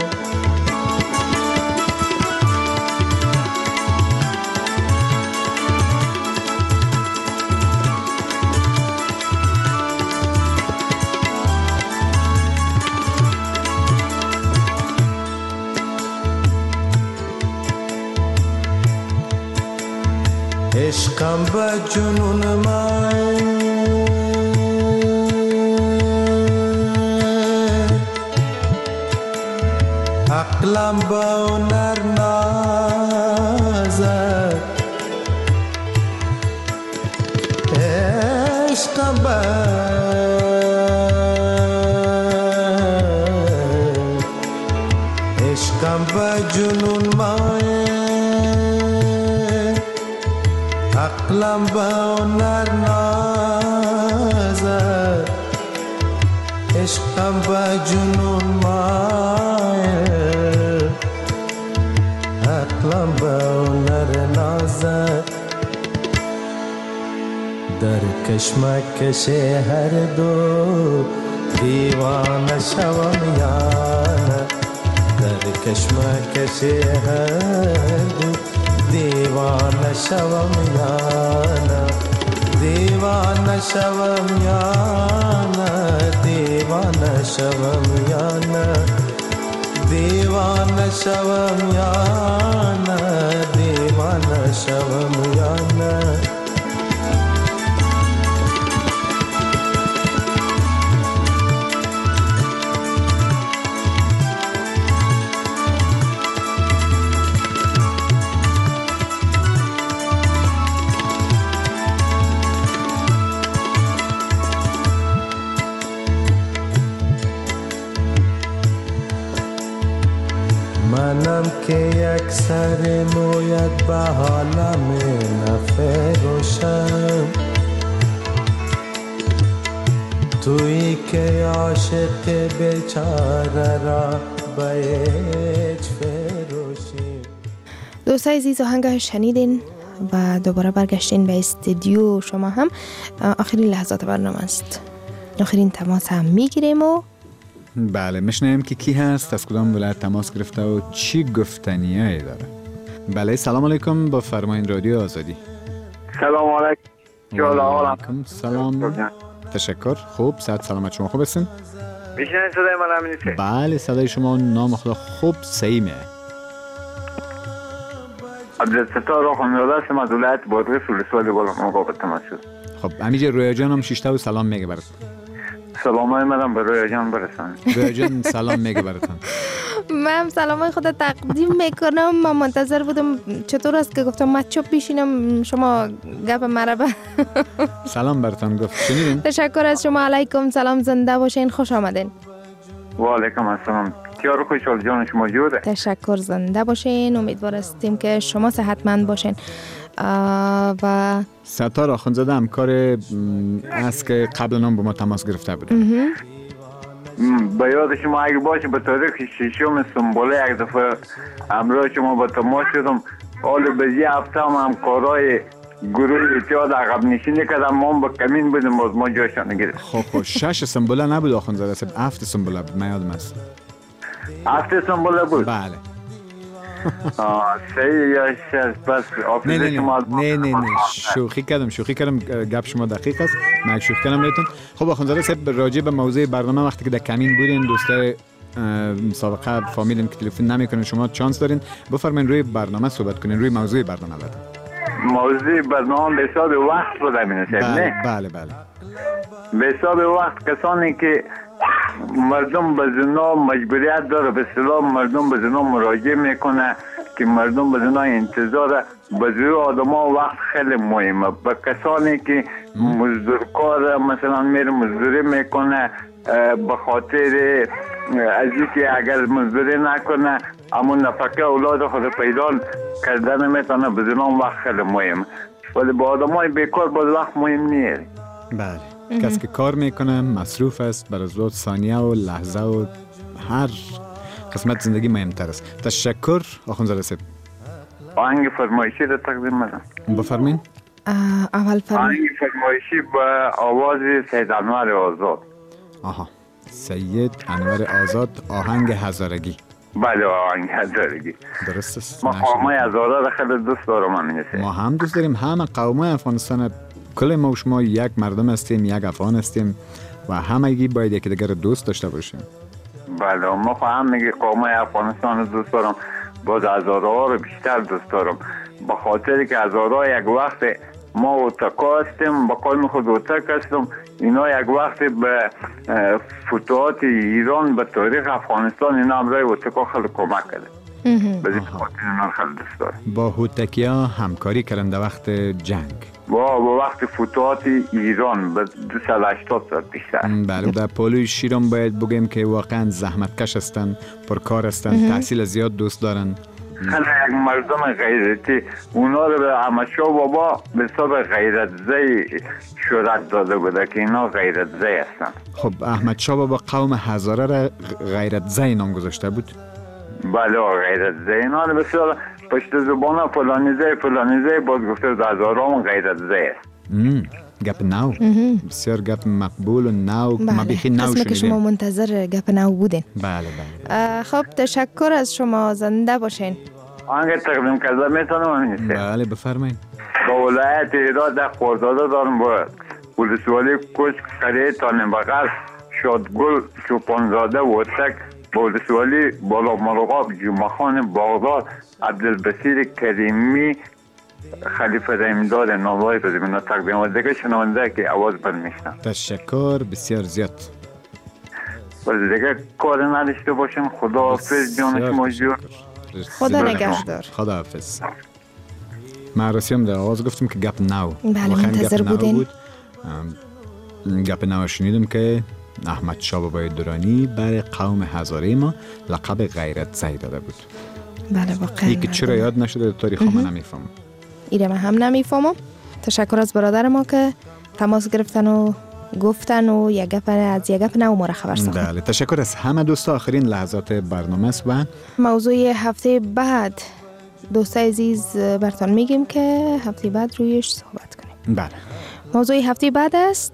Speaker 9: عشقم به جنون من عقلم به هنر نازد عشقم به عشقم به جنون من عقلم به هنر نازد عشقم به جنون مایل عقلم به هنر نازد در کشمکش هر دو دیوانه شوم یا نه در کشمکش هر دو دیوانه شوم یا نه دیوانه شوم یا نه دیوانه شوم یا نه دیوانه شوم یا نه دیوانه شوم یا نه منم که یک سر مویت به حالم نفروشم تویی که عاشق بیچاره را به هیچ فروشی.
Speaker 5: دوستای عزیز آهنگ شنیدین و دوباره برگشتین به استودیو. شما هم آخرین لحظات برنامه است، آخرین تماس هم میگیریم و
Speaker 3: بله میشنیم که کی هست، از کدام ولایت تماس گرفته و چی گفتنیه داره. بله سلام علیکم، با فرمایین رادیو آزادی.
Speaker 11: سلام علیکم.
Speaker 3: علیکم سلام. تشکر. خوب، صحت سلامت شما خوب هستین؟
Speaker 11: میشنید صدای من هم نیست؟
Speaker 3: بله صدای شما نام خدا خوب سیمه.
Speaker 11: عبدالستار آخوان میراده هستم از ولایت بادغیس ولسوالی بالامرغ آباد تماس شد.
Speaker 3: خب همینجا رویا جان هم شیشته و سلام میگه برات.
Speaker 11: سلام های منم به رویا جان برسن.
Speaker 3: رویا جان سلام میگه براتون.
Speaker 5: من سلام های خود تقدیم میکنم. من منتظر بودم چطور است که گفتم من چوب بیشینم شما گپ مربه.
Speaker 3: سلام براتون گفت. شنیدین؟
Speaker 5: تشکر از شما. علیکم سلام، زنده باشین، خوش آمدین.
Speaker 11: و علیکم السلام. تیار خوشحال جان شما جوره.
Speaker 5: تشکر، زنده باشین. امیدوار هستیم که شما صحتمند باشین. و
Speaker 3: ستار آخوندزاده همکار است که قبل نام با ما تماس گرفته بوده.
Speaker 11: به یاد شما اگه باشه به تاریخ ششم سنبوله یک دفعه همراه شما با تماس شدم. حال به یه هفته هم همکارای گروه اتحاد عقب نشینی کردم، ما با کمین بودیم باز ما جایشان نگرفت.
Speaker 3: خب خب شش سنبوله نبود آخوندزاده، هفت سنبوله بود. من یادم است
Speaker 11: هفت سنبوله بود.
Speaker 3: بله.
Speaker 11: سه یا شش بس
Speaker 3: نه نه
Speaker 11: شما
Speaker 3: نه نه نه شوخی کردم شوخی کردم گپ شما دقیق است من شوخی کردم بهتون. خب آخوندزاده صاحب راجع به موضوع برنامه وقتی که در کمین بودین دوستای مسابقه فامیلین که تلفن نمیکنن شما چانس دارین بفرمایین روی برنامه صحبت کنین روی موضوع برنامه بعد
Speaker 11: موضوع برنامه به حساب وقت بوده مینشه
Speaker 3: بله
Speaker 11: نه
Speaker 3: بله بله
Speaker 11: به حساب وقت کسانی که مردم به زنا مجبوریت داره به اصطلاح مردم به زنا مراجعه میکنه که مردم به زنا انتظار به زیر آدم ها وقت خیلی مهمه. به کسانی که مزدورکار مثلا میره مزدوری میکنه به خاطر از اینکه اگر مزدوری نکنه اما نفقه اولاد خود پیدا کردن میتونه به زنا وقت خیلی مهمه ولی با آدم های بیکار باز وقت مهم نیست.
Speaker 3: بله کسی که کار میکنه مصروف است بر از ثانیه و لحظه و هر قسمت زندگی مهمتر است. تشکر آخوندزاده صاحب.
Speaker 11: آهنگ فرمایشی رو تقدیم میدم.
Speaker 3: بفرمایید.
Speaker 5: اول فرمایید.
Speaker 11: آهنگ فرمایشی با آواز سید انور آزاد.
Speaker 3: آها سید انور آزاد آهنگ هزارگی.
Speaker 11: بله آهنگ هزارگی
Speaker 3: درست است.
Speaker 11: ما قومای هزاره را خیلی دوست دارم من.
Speaker 3: ما هم دوست داریم همه قومای افغانستان کل ما و شما یک مردم هستیم یک افغان هستیم و همگی باید یکی دیگر دوست داشته باشیم.
Speaker 11: بله ما هم میگه قومای افغانستان رو دوست دارم باز هزاره ها رو بیشتر دوست دارم به خاطر که هزاره ها یک وقت ما اوتکا هستیم با قوم خود اوتک هستم اینا یک وقت به فتوحات ایران به تاریخ افغانستان اینا همراه اوتکا خیلی کمک کرده بزید خاطر اینا خیلی دوست دارم.
Speaker 3: با هوتکی ها همکاری کردن در وقت جنگ
Speaker 11: با با وقت فتوحات ایران به دویست و هشتاد سال بیشتر.
Speaker 3: بله در پولوی شیران باید بگیم که واقعا زحمت کش هستن پرکار هستن تحصیل زیاد دوست دارن
Speaker 11: خیلی یک مردم غیرتی اونا رو به احمدشاه بابا به حساب غیرت زی شهرت داده بوده که اینا غیرت زی هستن.
Speaker 3: خب احمدشاه بابا قوم هزاره را غیرت زی نام گذاشته بود.
Speaker 11: بله غیرت زی اینا رو بسیار پشت زبانه فلانی زی فلانی زی باز گفته در هزاران غیرت زی است.
Speaker 3: گپ نو بسیار گپ مقبول و نو ما بیخی نو
Speaker 5: شنیدیم که شما منتظر گپ نو بودین.
Speaker 3: بله بله
Speaker 5: خب تشکر از شما زنده باشین.
Speaker 11: آنگه تقدیم کرده میتونم
Speaker 3: بله بفرمایید.
Speaker 11: با ولایت ایران در خورداده دارم با ولسوالی کشک قریه تانیم بغل شادگل چوپانزاده وطک با ولسوالی بالا مرغاب جمعه خان بغداد عبدالبصیر کریمی خلیفه رحمداد ناموای به زمینه تقدیم و دیگه شنونده که آواز بند میشنم.
Speaker 3: تشکر بسیار زیاد.
Speaker 11: ولی دیگه کار نداشته باشیم. خدا حافظ جان شما جور.
Speaker 5: خدا نگهدار.
Speaker 3: خدا حافظ. ما رسیم در آواز گفتم که گپ نو.
Speaker 5: بله منتظر بودین.
Speaker 3: بود. گپ نو شنیدم که احمد شاه بابای درانی برای قوم هزاره ما لقب غیرت زی داده بود.
Speaker 5: بله واقعا.
Speaker 3: یکی چرا یاد نشده تاریخ ما نمیفهمم.
Speaker 5: ایره من هم نمیفهمم. تشکر از برادر ما که تماس گرفتن و گفتن و یک گپ از یک گپ نو ما را خبر ساختن.
Speaker 3: بله تشکر از همه دوستا. آخرین لحظات برنامه است و
Speaker 5: موضوع هفته بعد دوستای عزیز براتون میگیم که هفته بعد رویش صحبت کنیم.
Speaker 3: بله
Speaker 5: موضوع هفته بعد است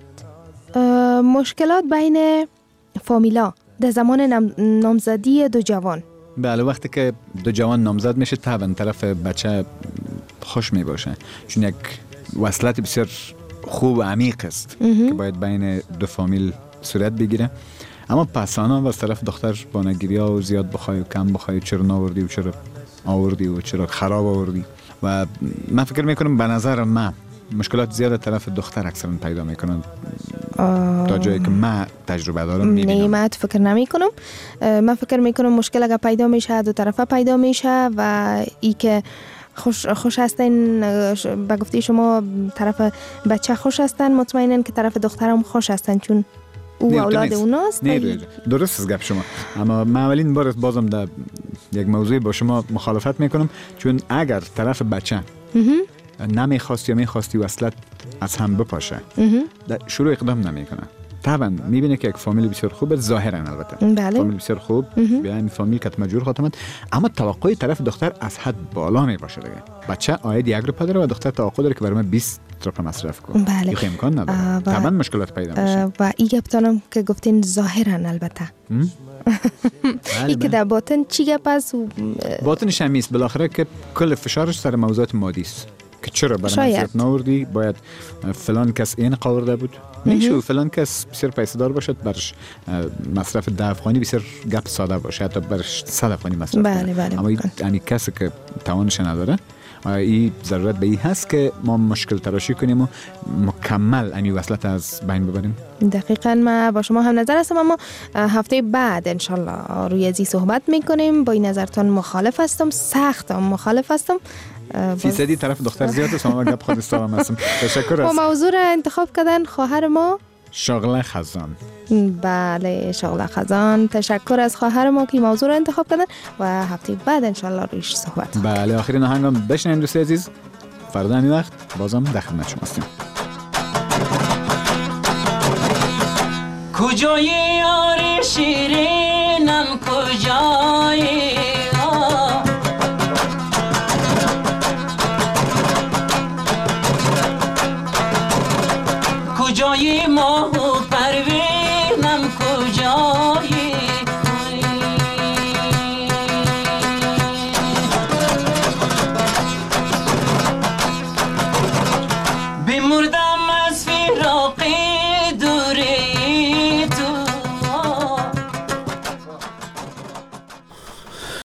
Speaker 5: مشکلات بین فامیلا در زمان نامزدی دو جوان.
Speaker 3: بله وقتی که دو جوان نامزد میشه طبعا طرف بچه خوش می باشه چون یک وصلت بسیار خوب و عمیق است که باید بین دو فامیل صورت بگیره اما پسانا و از طرف دختر بانگیری ها و زیاد بخوای و کم بخوای چرا ناوردی و چرا آوردی و چرا خراب آوردی و من فکر میکنم به نظر من مشکلات زیاد طرف دختر اکثرا پیدا میکنن تا جایی که من تجربه دارم میبینم.
Speaker 5: نه من فکر نمی کنم. من فکر میکنم مشکل اگر پیدا میشه دو طرفه پیدا میشه و ای که خوش خوش هستن به گفته شما طرف بچه خوش هستن مطمئنن که طرف دخترم خوش هستن چون او اولاد اوناست.
Speaker 3: نه درست است گپ شما اما من اولین بار بازم در یک موضوع با شما مخالفت میکنم چون اگر طرف بچه نمیخواست یا میخواستی وصلت از هم بپاشه شروع اقدام نمیکنه طبعا میبینه که یک فامیل بسیار خوبه ظاهرا البته
Speaker 5: بله.
Speaker 3: فامیل بسیار خوب بیان فامیل که مجبور خاطمت، اما توقع طرف دختر از حد بالا می باشه دیگه. بچه آید یک روپیه داره و دختر توقع داره که برای من بیست روپیه مصرف کنه.
Speaker 5: بله.
Speaker 3: این امکان نداره. طبعا مشکلات پیدا میشه.
Speaker 5: و این گفتم که گفتین ظاهرا البته این که در باطن چی گپ است؟
Speaker 3: باطنش هم نیست، بالاخره که کل فشارش سر موضوعات مادی است که چرا برای من زیاد نوردی، باید فلان کس این قاورده بود میشه فلان کس بسیار پیسه دار باشد برش مصرف ده افغانی بسیار گپ ساده باشه، حتی برش صد افغانی مصرف
Speaker 5: بله بله
Speaker 3: اما این کسی که توانش نداره این ضرورت به این هست که ما مشکل تراشی کنیم و مکمل این وصلت از بین ببریم.
Speaker 5: دقیقاً ما با شما هم نظر هستم، اما هفته بعد انشالله روی ازی صحبت میکنیم. با این نظرتون مخالف هستم، سخت مخالف هستم.
Speaker 3: فیصدی طرف دختر زیاد است، ما گپ خود استادم هستم. تشکر است.
Speaker 5: و موضوع را انتخاب کردن خواهر ما
Speaker 3: شغله خزان.
Speaker 5: بله شغله خزان. تشکر از خواهر ما که موضوع را انتخاب کردن و هفته بعد انشالله رویش صحبت.
Speaker 3: بله آخرین آهنگم بشنویم دوست عزیز. فردا همین وقت بازم در خدمت شما هستیم.
Speaker 12: کجای یار شیرینم کجای